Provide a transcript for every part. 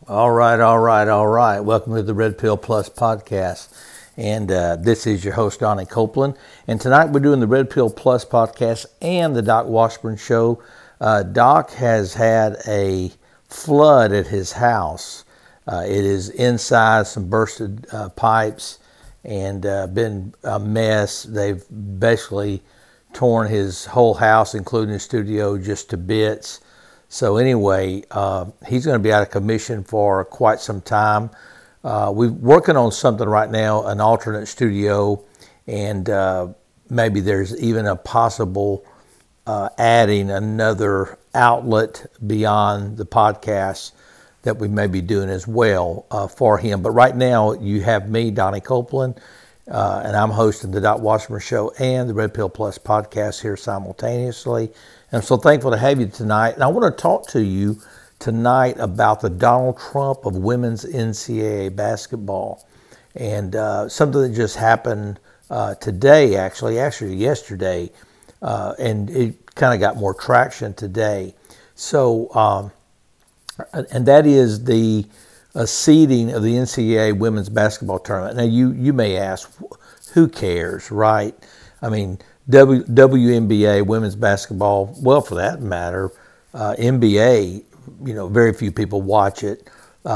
All right, all right, all right. Welcome to the Red Pill Plus podcast. And this is your host, Donnie Copeland. And tonight we're doing the Red Pill Plus podcast and the Doc Washburn Show. Doc has had a flood at his house. It is inside, some bursted pipes, and been a mess. They've basically torn his whole house, including his studio, just to bits. So anyway, he's going to be out of commission for quite some time. We're working on something right now, an alternate studio, and maybe there's even a possible adding another outlet beyond the podcast that we may be doing as well for him. But right now, you have me, Donnie Copeland, and I'm hosting the Doc Washburn Show and the Red Pill Plus podcast here simultaneously. And I'm so thankful to have you tonight. And I want to talk to you tonight about the Donald Trump of women's NCAA basketball. And something that just happened today, actually yesterday, and it kind of got more traction today. So, and that is the seeding of the NCAA women's basketball tournament. Now, you may ask, who cares, right? I mean, WNBA, women's basketball, well, for that matter, NBA, very few people watch it.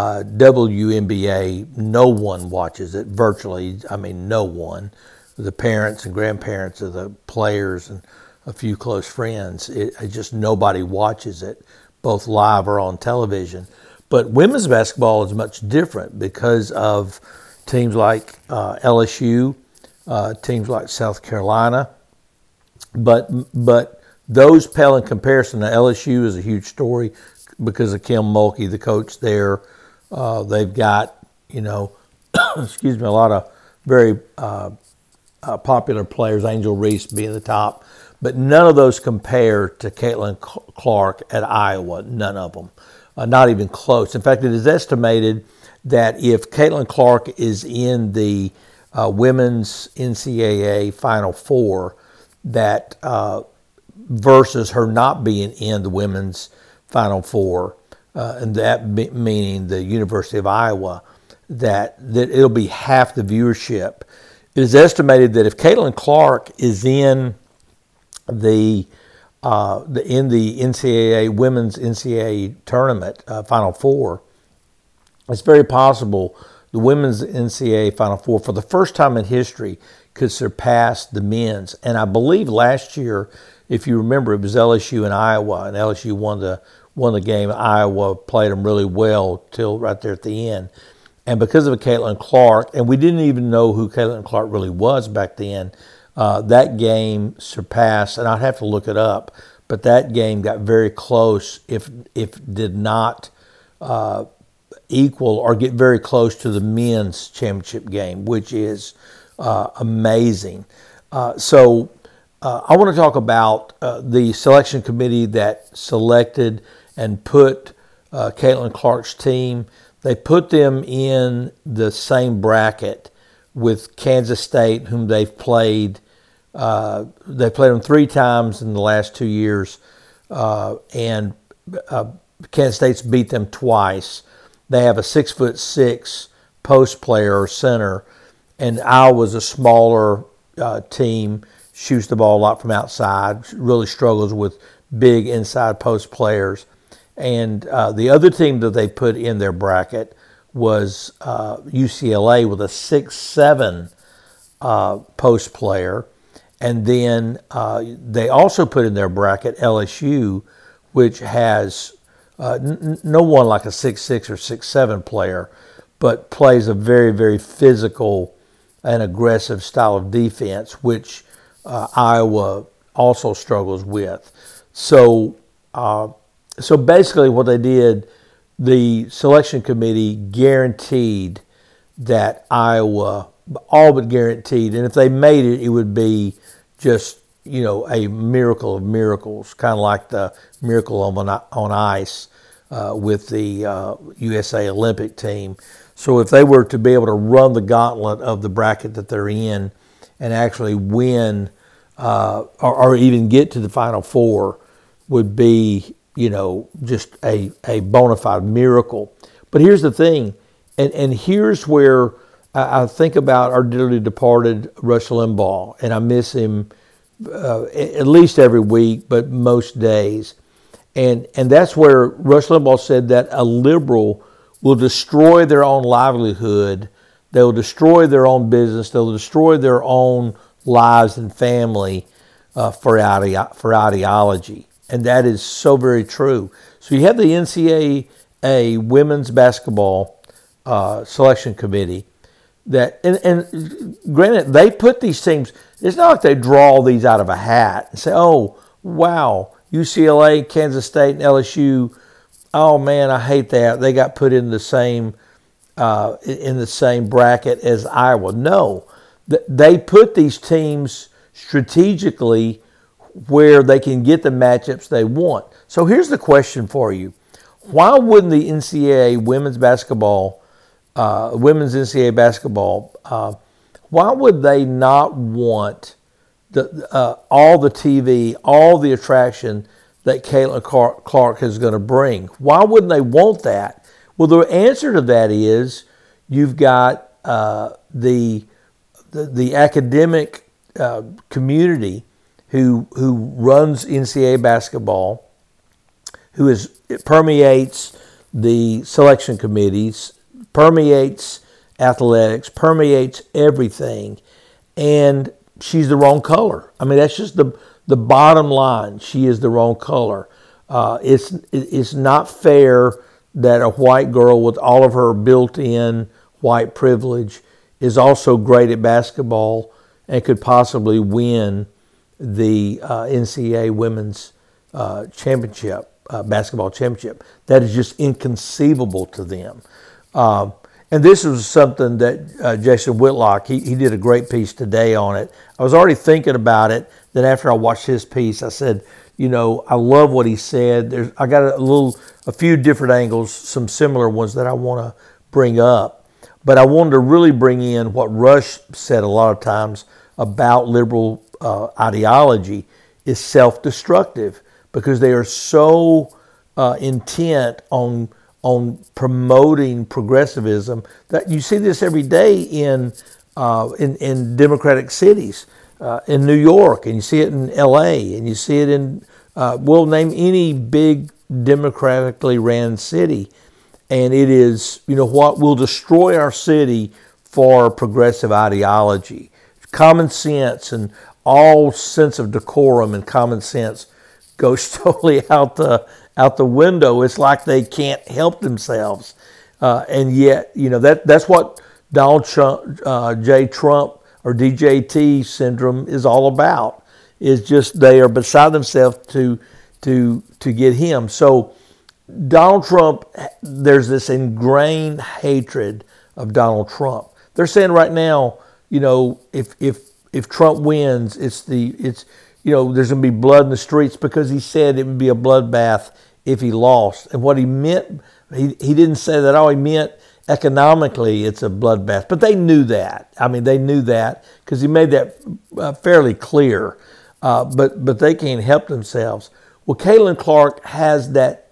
WNBA, no one watches it, virtually, no one. The parents and grandparents of the players and a few close friends, just nobody watches it, both live or on television. But women's basketball is much different because of teams like LSU, teams like South Carolina. But those pale in comparison. Now, LSU is a huge story because of Kim Mulkey, the coach there. They've got, excuse me, a lot of very popular players, Angel Reese being the top. But none of those compare to Caitlin Clark at Iowa, none of them. Not even close. In fact, it is estimated that if Caitlin Clark is in the women's NCAA Final Four, that versus her not being in the women's Final Four, and that meaning the University of Iowa, that it'll be half the viewership. It is estimated that if Caitlin Clark is in the NCAA women's NCAA tournament Final Four, it's very possible the women's NCAA Final Four, for the first time in history, could surpass the men's. And I believe last year, if you remember, it was LSU and Iowa, and LSU won the game. Iowa played them really well till right there at the end. And because of Caitlin Clark, and we didn't even know who Caitlin Clark really was back then, that game surpassed, and I'd have to look it up, but that game got very close, if did not equal or get very close to the men's championship game, which is amazing. So I want to talk about the selection committee that selected and put Caitlin Clark's team. They put them in the same bracket with Kansas State, whom they've played. They played them 3 times in the last 2 years, and Kansas State's beat them twice. They have a 6'6" post player or center, and Iowa's a smaller team, shoots the ball a lot from outside, really struggles with big inside post players. And the other team that they put in their bracket was UCLA with a 6'7" post player. And then they also put in their bracket LSU, which has no one like a 6'6" or 6'7" player, but plays a very, very physical and aggressive style of defense, which Iowa also struggles with. So basically what they did, the selection committee guaranteed that Iowa, all but guaranteed, and if they made it, it would be just, a miracle of miracles, kind of like the miracle on ice with the USA Olympic team. So if they were to be able to run the gauntlet of the bracket that they're in and actually win or even get to the Final Four, would be, just a bona fide miracle. But here's the thing, and here's where I think about our dearly departed Rush Limbaugh, and I miss him at least every week, but most days. And that's where Rush Limbaugh said that a liberal will destroy their own livelihood, they'll destroy their own business, they'll destroy their own lives and family for ideology. And that is so very true. So you have the NCAA women's basketball selection committee that, and granted, they put these teams, it's not like they draw these out of a hat and say, oh, wow, UCLA, Kansas State, and LSU, oh man, I hate that. They got put in the same bracket as Iowa. No, they put these teams strategically where they can get the matchups they want. So here's the question for you. Why wouldn't the NCAA women's NCAA basketball, why would they not want all the TV, all the attraction that Caitlin Clark is going to bring? Why wouldn't they want that? Well, the answer to that is you've got the academic community who runs NCAA basketball, it permeates the selection committees, permeates athletics, permeates everything, and she's the wrong color. I mean, that's just the bottom line. She is the wrong color. It's not fair that a white girl with all of her built-in white privilege is also great at basketball and could possibly win the NCAA women's championship, basketball championship. That is just inconceivable to them. And this was something that Jason Whitlock, he did a great piece today on it. I was already thinking about it. Then after I watched his piece, I said, I love what he said. I got a few different angles, some similar ones that I want to bring up. But I wanted to really bring in what Rush said a lot of times about liberal ideology is self-destructive, because they are so intent on promoting progressivism that you see this every day in democratic cities, in New York, and you see it in L.A., and you see it in we'll name any big democratically ran city, and it is what will destroy our city for progressive ideology. Common sense and all sense of decorum and common sense goes totally out the window. It's like they can't help themselves, and yet that's what Donald Trump, Trump or DJT syndrome is all about. Is just they are beside themselves to get him. So Donald Trump, there's this ingrained hatred of Donald Trump. They're saying right now, if Trump wins, there's going to be blood in the streets, because he said it would be a bloodbath if he lost. And what he meant, he didn't say that all. He meant economically it's a bloodbath. But they knew that. I mean, they knew that because he made that fairly clear. But they can't help themselves. Well, Caitlin Clark has that.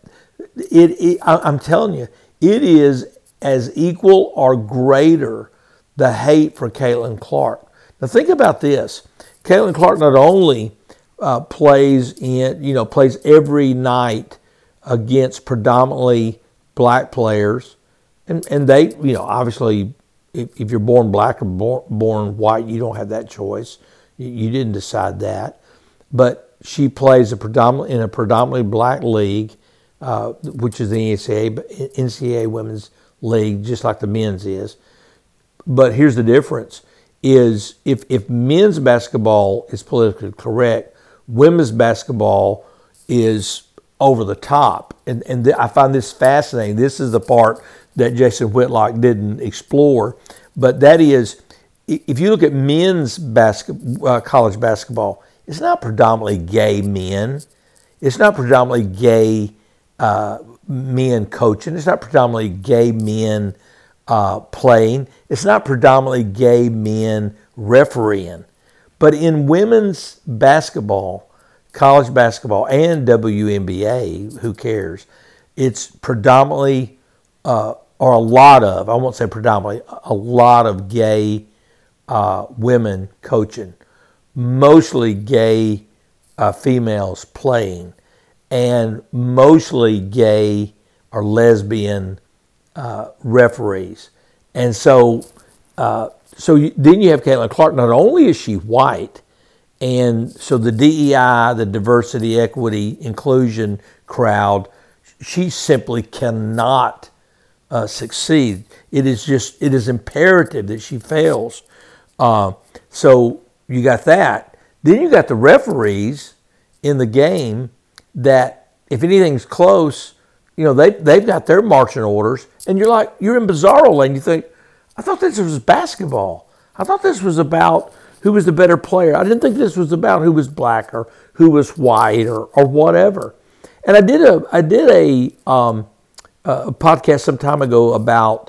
I'm telling you, it is as equal or greater, the hate for Caitlin Clark. Now think about this. Caitlin Clark not only plays every night against predominantly black players, and they, obviously, if you're born black or born white, you don't have that choice. You didn't decide that. But she plays in a predominantly black league, which is the NCAA women's league, just like the men's is. But here's the difference. Is if men's basketball is politically correct, women's basketball is over the top. And I find this fascinating. This is the part that Jason Whitlock didn't explore. But that is, if you look at men's college basketball, it's not predominantly gay men. It's not predominantly gay men coaching. It's not predominantly gay men playing. It's not predominantly gay men refereeing. But in women's basketball, college basketball, and WNBA, who cares? It's predominantly or a lot of, I won't say predominantly, a lot of gay women coaching, mostly gay females playing, and mostly gay or lesbian referees. And so, then you have Caitlin Clark. Not only is she white, and so the DEI, the diversity, equity, inclusion crowd, she simply cannot succeed. It is imperative that she fails. So you got that. Then you got the referees in the game that if anything's close, they've got their marching orders, and you're in bizarro land. You think, I thought this was basketball. I thought this was about who was the better player. I didn't think this was about who was black or who was white or whatever. And I did a podcast some time ago about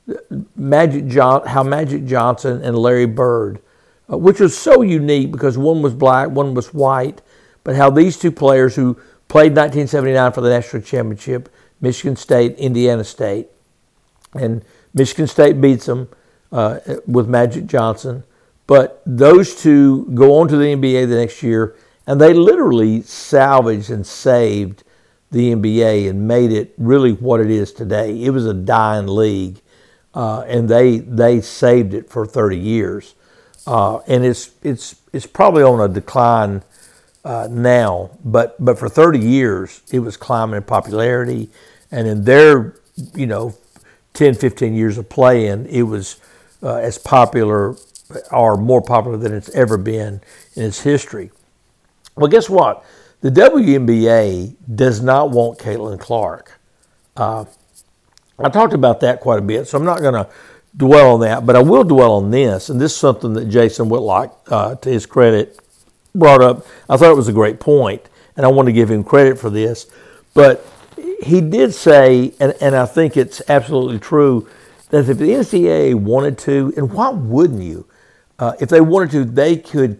how Magic Johnson and Larry Bird, which was so unique because one was black, one was white, but how these two players who played 1979 for the national championship, Michigan State, Indiana State, and Michigan State beats them with Magic Johnson. But those two go on to the NBA the next year, and they literally salvaged and saved the NBA and made it really what it is today. It was a dying league, and they saved it for 30 years. And it's probably on a decline now, but for 30 years it was climbing in popularity, and in their 10, 15 years of playing, it was as popular or more popular than it's ever been in its history. Well, guess what? The WNBA does not want Caitlin Clark. I talked about that quite a bit, so I'm not going to dwell on that, but I will dwell on this, and this is something that Jason Whitlock, to his credit, brought up. I thought it was a great point, and I want to give him credit for this, but he did say, and I think it's absolutely true, that if the NCAA wanted to, and why wouldn't you? If they wanted to, they could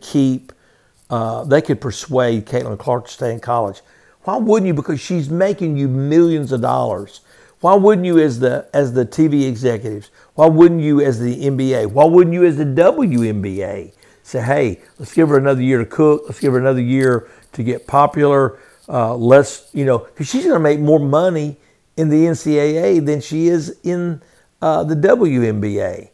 persuade Caitlin Clark to stay in college. Why wouldn't you? Because she's making you millions of dollars. Why wouldn't you as the TV executives? Why wouldn't you as the NBA? Why wouldn't you as the WNBA say, hey, let's give her another year to cook. Let's give her another year to get popular. Because she's going to make more money in the NCAA than she is in the WNBA.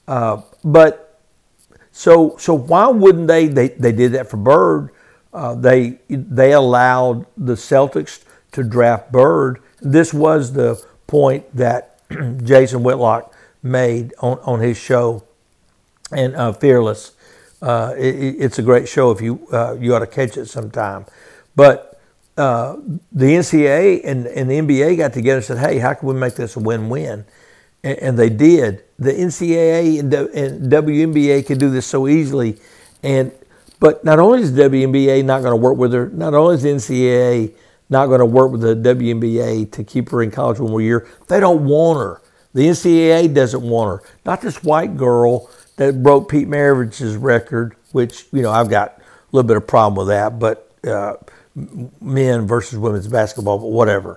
So why wouldn't they? They did that for Bird. They allowed the Celtics to draft Bird. This was the point that Jason Whitlock made on his show, and Fearless. It's a great show. If you ought to catch it sometime. But the NCAA and the NBA got together and said, hey, how can we make this a win-win? And they did. The NCAA and WNBA could do this so easily. But not only is the WNBA not going to work with her, not only is the NCAA not going to work with the WNBA to keep her in college one more year, they don't want her. The NCAA doesn't want her. Not this white girl that broke Pete Maravich's record, which, I've got a little bit of problem with that, but men versus women's basketball, but whatever.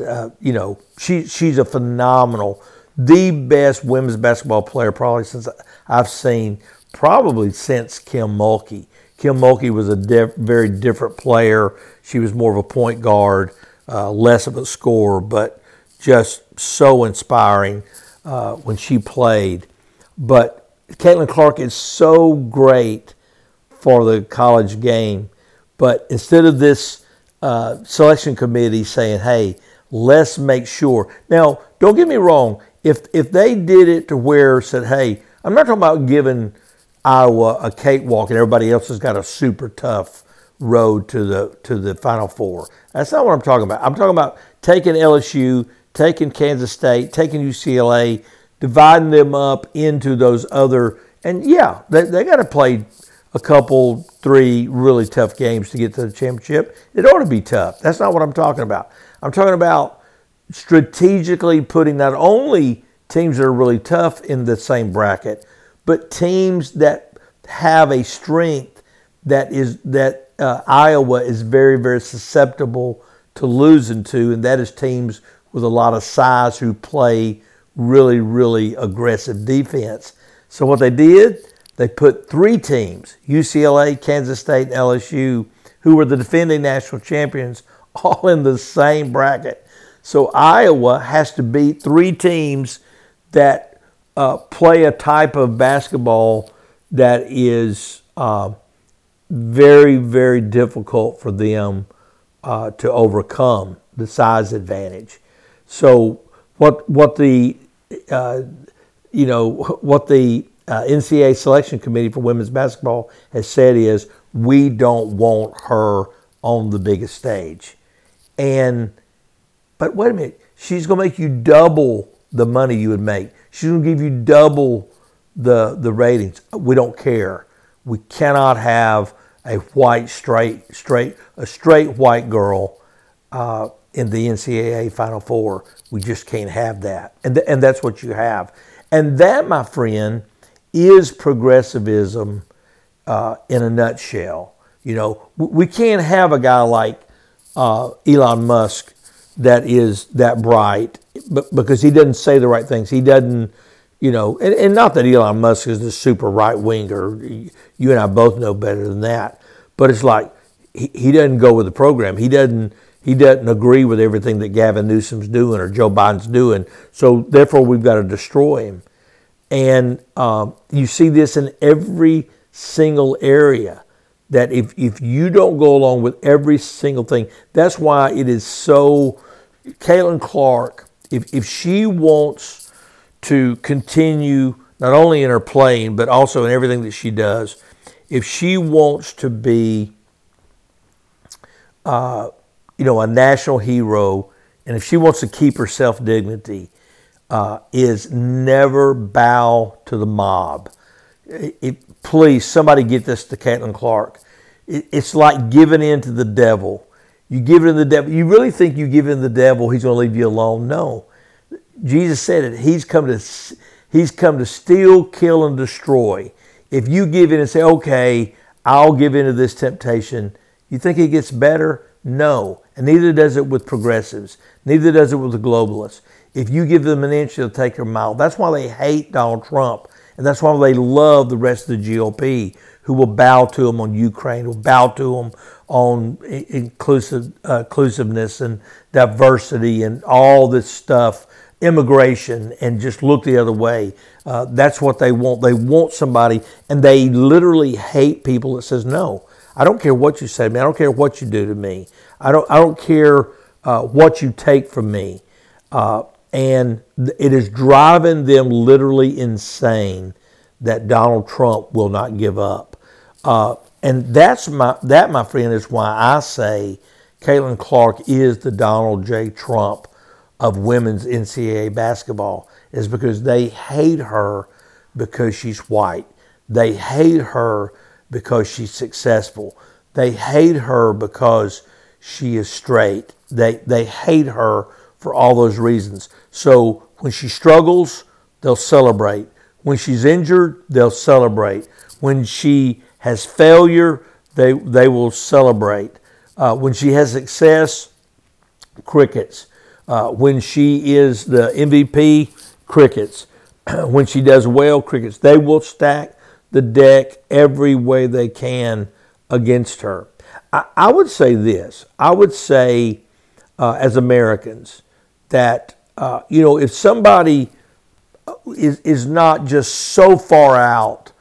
She's a phenomenal, the best women's basketball player probably since I've seen, probably since Kim Mulkey. Kim Mulkey was a very different player. She was more of a point guard, less of a scorer, but just so inspiring when she played. But Caitlin Clark is so great for the college game. But instead of this selection committee saying, hey, let's make sure. Now, don't get me wrong. If they did it to where said, hey, I'm not talking about giving Iowa a cakewalk and everybody else has got a super tough road to the Final Four. That's not what I'm talking about. I'm talking about taking LSU, taking Kansas State, taking UCLA, dividing them up into those other. And yeah, they got to play a couple, 3 really tough games to get to the championship. It ought to be tough. That's not what I'm talking about. I'm talking about strategically putting not only teams that are really tough in the same bracket, but teams that have a strength that Iowa is very, very susceptible to losing to, and that is teams with a lot of size who play really, really aggressive defense. So what they did, they put 3 teams, UCLA, Kansas State, and LSU, who were the defending national champions, all in the same bracket. So Iowa has to beat 3 teams that play a type of basketball that is very, very difficult for them to overcome the size advantage. So what the NCAA selection committee for women's basketball has said is, we don't want her on the biggest stage. But wait a minute, she's going to make you double the money you would make. She's going to give you double the ratings. We don't care. We cannot have a straight white girl in the NCAA Final Four. We just can't have that. And that's what you have. And that, my friend, is progressivism in a nutshell. We can't have a guy like Elon Musk that is that bright, but because he doesn't say the right things. He doesn't, and not that Elon Musk is the super right-winger. You and I both know better than that. But it's like he doesn't go with the program. He doesn't agree with everything that Gavin Newsom's doing or Joe Biden's doing. So therefore, we've got to destroy him. And you see this in every single area, that if you don't go along with every single thing, that's why it is so. Caitlin Clark, if she wants to continue not only in her playing but also in everything that she does, if she wants to be a national hero, and if she wants to keep her self-dignity, is never bow to the mob. Please, somebody get this to Caitlin Clark. It's like giving in to the devil. You give in to the devil. You really think you give in to the devil, he's going to leave you alone? No. Jesus said it. He's come to steal, kill, and destroy. If you give in and say, okay, I'll give in to this temptation, you think it gets better? No. And neither does it with progressives. Neither does it with the globalists. If you give them an inch, they'll take a mile. That's why they hate Donald Trump. And that's why they love the rest of the GOP, who will bow to them on Ukraine, will bow to them on inclusiveness and diversity and all this stuff, immigration, and just look the other way. That's what they want. They want somebody, and they literally hate people that says, no, I don't care what you say to me. I don't care what you do to me. I don't care what you take from me. And it is driving them literally insane that Donald Trump will not give up. And that, my friend, is why I say Caitlin Clark is the Donald J. Trump of women's NCAA basketball, is because they hate her because she's white. They hate her because she's successful. They hate her because she is straight. They hate her for all those reasons. So when she struggles, they'll celebrate. When she's injured, they'll celebrate. When she has failure, they will celebrate. When she has success, crickets. When she is the MVP, crickets. When she does well, crickets. They will stack the deck every way they can against her. I would say this. I would say, as Americans, that if somebody is not just so far out,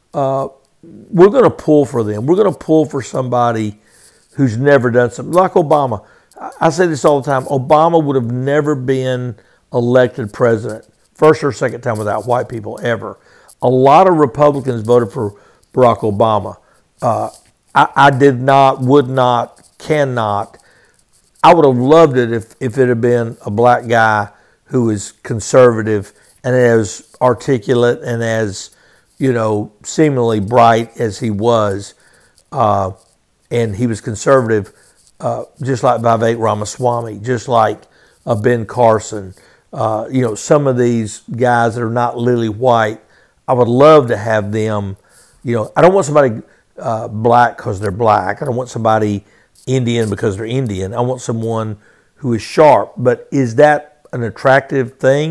we're going to pull for them. We're going to pull for somebody who's never done something. Like Obama. I say this all the time. Obama would have never been elected president, first or second time, without white people ever. A lot of Republicans voted for Barack Obama. I did not, would not, cannot. I would have loved it if it had been a black guy who was conservative and as articulate and as, seemingly bright as he was. And he was conservative, just like Vivek Ramaswamy, just like Ben Carson. Some of these guys that are not lily white, I would love to have them. I don't want somebody black because they're black. I don't want somebody Indian because they're Indian. I want someone who is sharp. But is that an attractive thing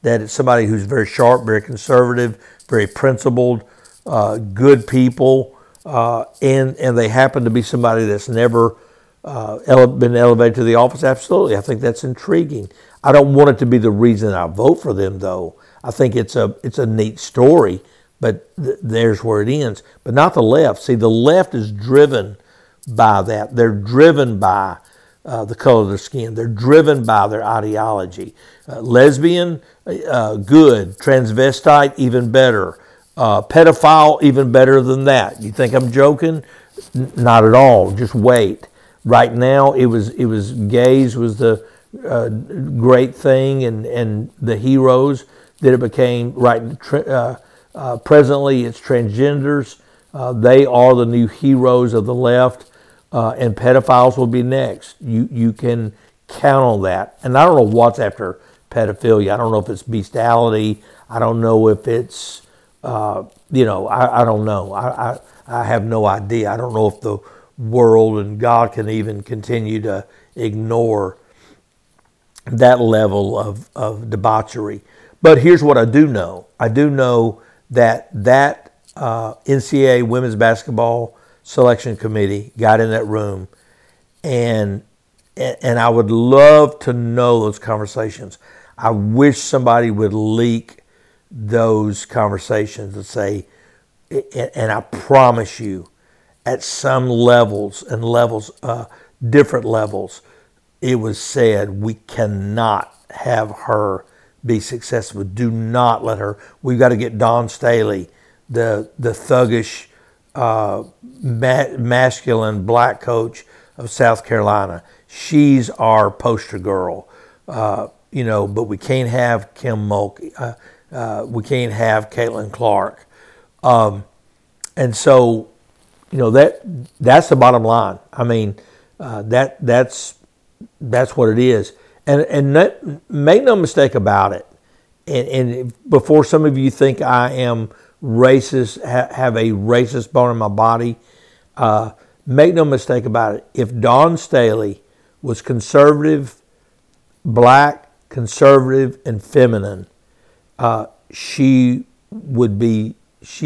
that it's somebody who's very sharp, very conservative, very principled, good people, and they happen to be somebody that's never been elevated to the office. Absolutely, I think that's intriguing. I don't want it to be the reason I vote for them, though. I think it's a neat story, but there's where it ends. But not the left. See, the left is driven by that. They're driven by the color of their skin. They're driven by their ideology. Lesbian, good. Transvestite, even better. Pedophile, even better than that. You think I'm joking? Not at all. Just wait. Right now, it was gays was the great thing, and the heroes that it became. Right, presently, it's transgenders. They are the new heroes of the left, and pedophiles will be next. You can count on that. And I don't know what's after pedophilia. I don't know if it's bestiality. I don't know if it's I don't know. I have no idea. I don't know if the world and God can even continue to ignore that level of debauchery. But here's what I do know. I do know that NCAA women's basketball selection committee got in that room, and I would love to know those conversations. I wish somebody would leak those conversations and say, and I promise you, at some levels, different levels, it was said, we cannot have her be successful. Do not let her. We've got to get Dawn Staley, the thuggish, masculine black coach of South Carolina. She's our poster girl, but we can't have Kim Mulkey. We can't have Caitlin Clark. And so, that's the bottom line. I mean, that's what it is. And make no mistake about it. And before some of you think I am racist, have a racist bone in my body, make no mistake about it. If Dawn Staley was conservative, black, conservative, and feminine, she would be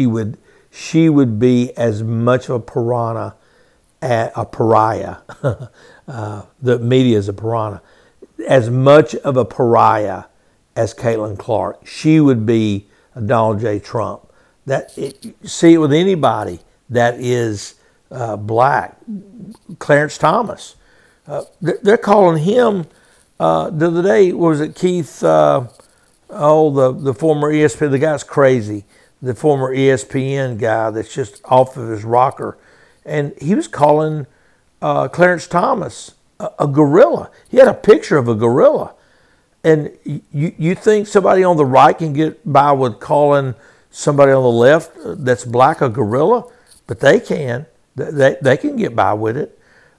as much of a pariah. The media is a piranha. As much of a pariah as Caitlin Clark. She would be a Donald J. Trump. See it with anybody that is black. Clarence Thomas. They're calling him the other day. What was it, Keith? The former ESPN. The guy's crazy. The former ESPN guy that's just off of his rocker, and he was calling Clarence Thomas a gorilla. He had a picture of a gorilla. And you think somebody on the right can get by with calling somebody on the left that's black a gorilla? But they can. They can get by with it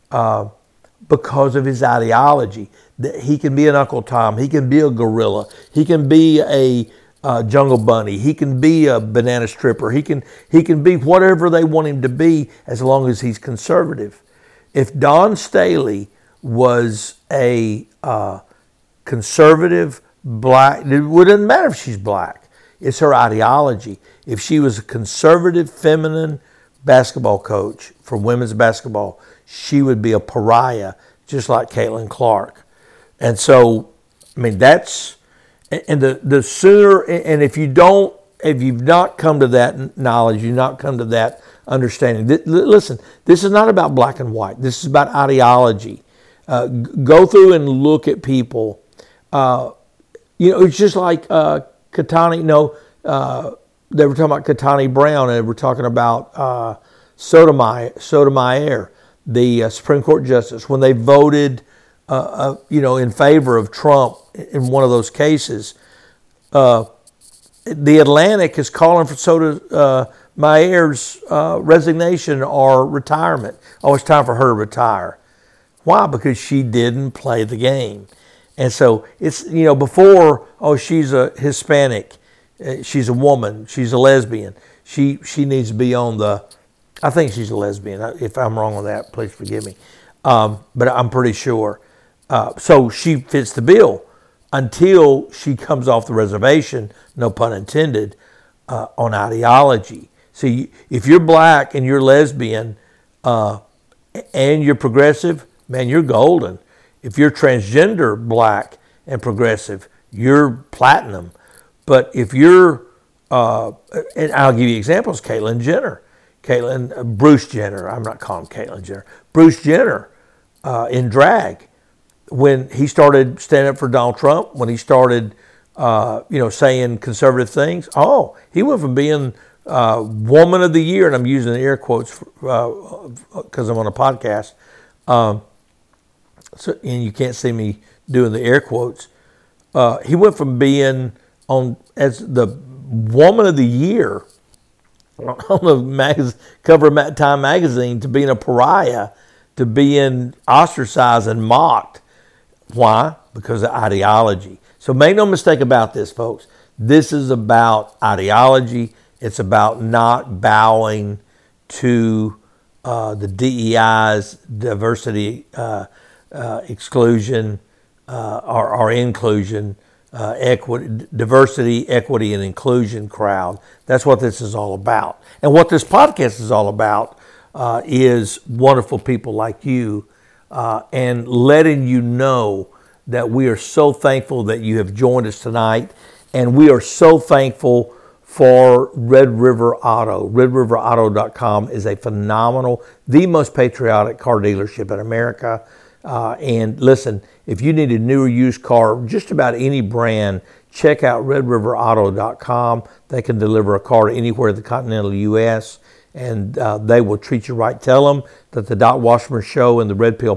because of his ideology. He can be an Uncle Tom. He can be a gorilla. He can be a jungle bunny. He can be a banana stripper. He can be whatever they want him to be as long as he's conservative. If Dawn Staley was a conservative black, it wouldn't matter if she's black. It's her ideology. If she was a conservative, feminine basketball coach for women's basketball, she would be a pariah, just like Caitlin Clark. And so, I mean, that's, and the sooner, and if you've not come to that knowledge, you've not come to that understanding. Listen, this is not about black and white. This is about ideology. Go through and look at people. It's just like Katani. They were talking about Katani Brown, and they were talking about Sotomayor, the Supreme Court justice, when they voted, in favor of Trump in one of those cases. The Atlantic is calling for Sotomayor's resignation or retirement. Oh, it's time for her to retire. Why? Because she didn't play the game. And so it's, before, she's a Hispanic, she's a woman, she's a lesbian. She needs to be on I think she's a lesbian. If I'm wrong on that, please forgive me. But I'm pretty sure. So she fits the bill. until she comes off the reservation, no pun intended, on ideology. See, if you're black and you're lesbian and you're progressive, man, you're golden. If you're transgender black and progressive, you're platinum. But if you're, and I'll give you examples, Bruce Jenner, I'm not calling him Caitlyn Jenner, Bruce Jenner in drag, when he started standing up for Donald Trump, when he started, saying conservative things, he went from being Woman of the Year, and I'm using air quotes because I'm on a podcast, and you can't see me doing the air quotes. He went from being on as the Woman of the Year on the cover of Time magazine to being a pariah, to being ostracized and mocked. Why? Because of ideology. So make no mistake about this, folks. This is about ideology. It's about not bowing to the DEI's diversity, exclusion, or inclusion, equity, diversity, equity, and inclusion crowd. That's what this is all about. And what this podcast is all about is wonderful people like you and letting you know that we are so thankful that you have joined us tonight. And we are so thankful for Red River Auto. RedRiverAuto.com is a phenomenal, the most patriotic car dealership in America. And listen, if you need a new or used car, just about any brand, check out RedRiverAuto.com. They can deliver a car to anywhere in the continental U.S., and they will treat you right. Tell them that the Doc Washburn Show and the Red Pill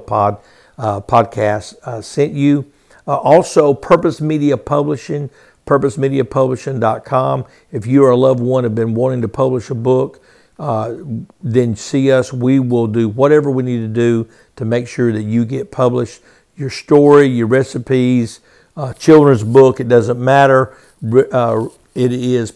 podcast sent you. Also, Purpose Media Publishing, PurposeMediaPublishing.com. If you or a loved one have been wanting to publish a book, then see us. We will do whatever we need to do to make sure that you get published. Your story, your recipes, children's book, it doesn't matter. It is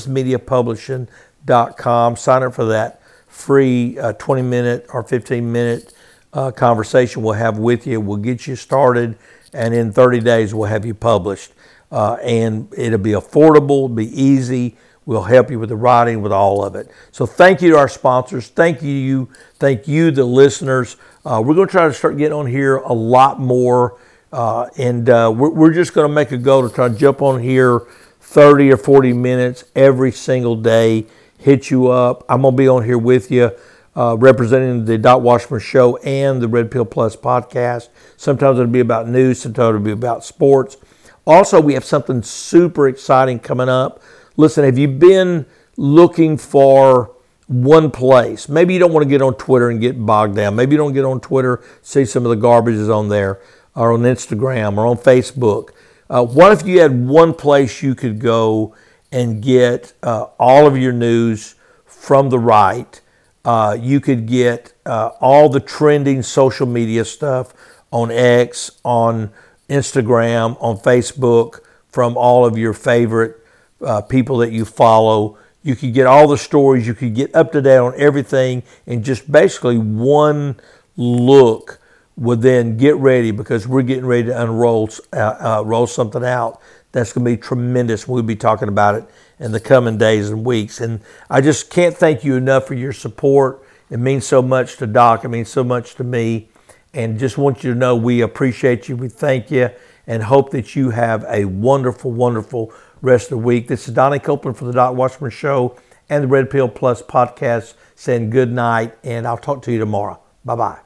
PurposeMediaPublishing.com. Sign up for that free 20-minute or 15-minute conversation we'll have with you. We'll get you started, and in 30 days we'll have you published. And it'll be affordable, it'll be easy. We'll help you with the writing, with all of it. So thank you to our sponsors. Thank you, the listeners. We're going to try to start getting on here a lot more. And we're just going to make a goal to try to jump on here 30 or 40 minutes every single day, hit you up. I'm going to be on here with you, representing the Doc Washburn Show and the Red Pill Plus podcast. Sometimes it'll be about news, sometimes it'll be about sports. Also, we have something super exciting coming up. Listen, have you been looking for one place? Maybe you don't want to get on Twitter and get bogged down. Maybe you don't get on Twitter, see some of the garbage is on there, or on Instagram, or on Facebook. What if you had one place you could go and get all of your news from the right? You could get all the trending social media stuff on X, on Instagram, on Facebook, from all of your favorite people that you follow. You could get all the stories. You could get up to date on everything in just basically one look. Would then get ready, because we're getting ready to roll something out that's going to be tremendous. We'll be talking about it in the coming days and weeks. And I just can't thank you enough for your support. It means so much to Doc. It means so much to me. And just want you to know we appreciate you. We thank you and hope that you have a wonderful, wonderful rest of the week. This is Donnie Copeland for the Doc Washburn Show and the Red Pill Plus podcast saying good night, and I'll talk to you tomorrow. Bye-bye.